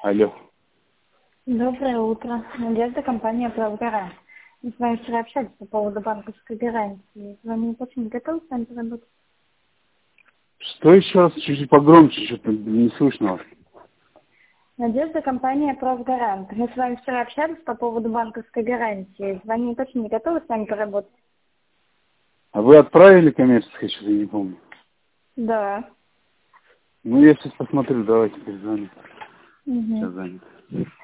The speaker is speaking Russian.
Алло. Доброе утро. Надежда, компания «Правгара». Мы с вами вчера общались по поводу банковской гарантии. Звоню уточнить, готовы с вами поработать? Что еще раз? Чуть-чуть погромче, что-то не слышно вас. Надежда, компания «Правгарант». Мы с вами вчера общались по поводу банковской гарантии. Звоню уточнить, готовы с вами поработать? А вы отправили коммерческое, что-то я не помню. Да. Ну, я сейчас посмотрю, давайте перезвоню. Угу. Сейчас занят.